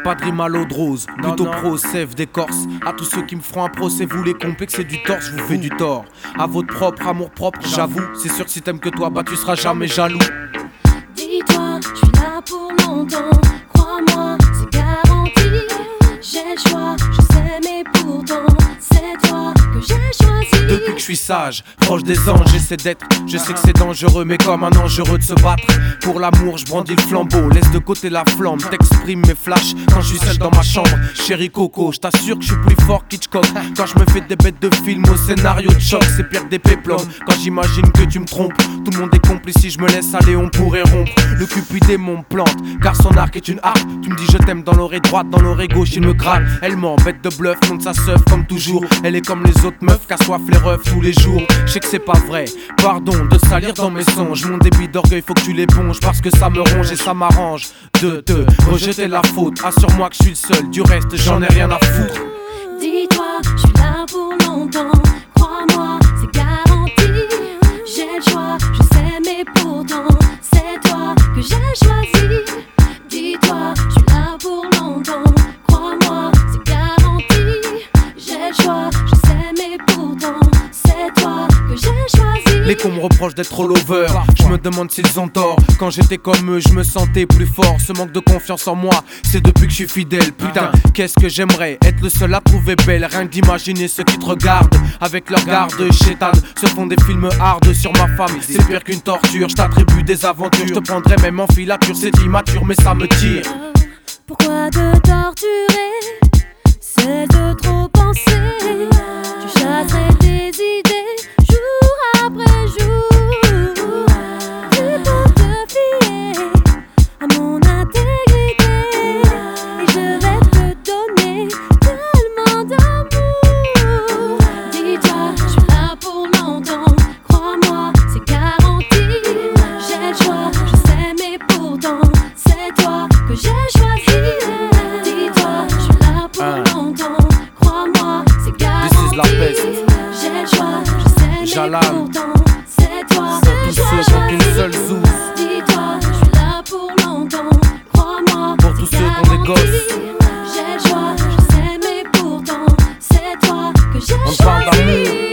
Pas de rime à l'eau de rose, plutôt pro, sève d'écorce. À tous ceux qui me feront un procès, vous les complexez du tort, je vous fais du tort. À votre propre amour propre, j'avoue. C'est sûr que si t'aimes que toi, bah tu seras jamais jaloux. Dis-toi, je suis là pour longtemps. Crois-moi, c'est garanti. J'ai le choix, je sais, mais pourtant c'est toi que j'ai choisi. Depuis que je suis sage, proche des anges, j'essaie d'être. Je sais que c'est dangereux, mais comme un dangereux de se battre. Pour l'amour, je brandis le flambeau, laisse de côté la flamme. T'exprimes mes flashs quand je suis seul dans ma chambre. Chérie Coco, je t'assure que je suis plus fort qu'Hitchcock. Quand je me fais des bêtes de film au scénario de choc, c'est pire que des péplums. Quand j'imagine que tu me trompes, tout le monde est complice. Si je me laisse aller, on pourrait rompre. Le cupidé mon plante, car son arc est une harpe. Tu me dis je t'aime dans l'oreille droite, dans l'oreille gauche, il me gratte. Elle ment, bête de bluff, monte sa seuf comme toujours. Elle est comme les autres meufs, qu'assoif les refs tous les jours. Je sais que c'est pas vrai, pardon de salir dans mes songes. Mon débit d'orgueil faut que tu l'éponges, parce que ça me ronge et ça m'arrange de te rejeter la faute. Assure-moi que je suis le seul, du reste j'en ai rien à foutre. Dis-toi, je suis là pour longtemps. Crois-moi, c'est garanti. J'ai le choix, je sais, mais pourtant c'est toi que j'ai choisi. Dis-toi, je suis là pour longtemps. Crois-moi, c'est garanti. J'ai le choix, je sais, mais pourtant c'est toi que j'ai choisi. Les cons me reprochent d'être all over, je me demande s'ils ont tort. Quand j'étais comme eux, je me sentais plus fort. Ce manque de confiance en moi, c'est depuis que je suis fidèle. Putain, qu'est-ce que j'aimerais être le seul à trouver belle. Rien que d'imaginer ceux qui te regardent avec leur garde chétane se font des films hard sur ma femme. C'est pire qu'une torture, je t'attribue des aventures. Je te prendrais même en filature, c'est immature mais ça me tire. Pourquoi te torturer? C'est de trop penser. Tu chasserais tes idées jour après jour. Tu peux te fier à mon intégrité et je vais te donner tellement d'amour. Dis-toi, je suis là pour longtemps. Crois-moi, c'est garanti. J'ai le choix, je sais, mais pourtant c'est toi que j'ai choisi. Dis-toi, je suis là pour longtemps. Crois-moi, c'est garanti. This is la peste. J'ai le choix, je sais, mais Jalan. pourtant c'est toi Pour que tous j'ai ceux qui ont qu'une choisi. seule zouze. Dis-toi, je suis là pour longtemps. Crois-moi, Pour tous ceux qui ont des gosses. j'ai le choix, je sais, mais pourtant c'est toi que j'ai On parle d'amour. choisi.